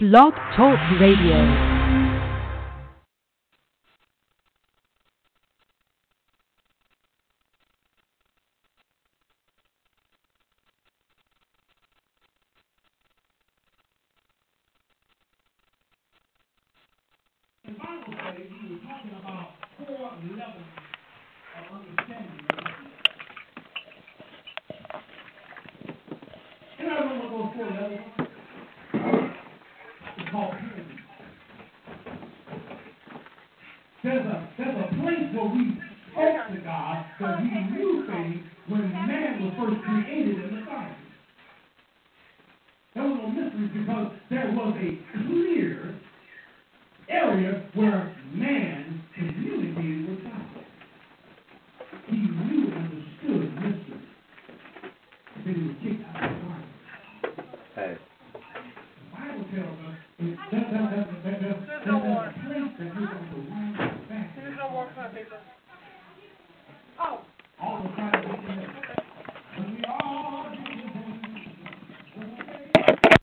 Blog Talk Radio. There's a place where we spoke to God that we knew things when man was first created in the garden. There was no mystery because there was a clear area where man communicated with God. He knew and understood mystery. Then he was kicked out of the garden. Hey. The Bible tells us there's a place that you're going to learn back. There's no more paper. Oh.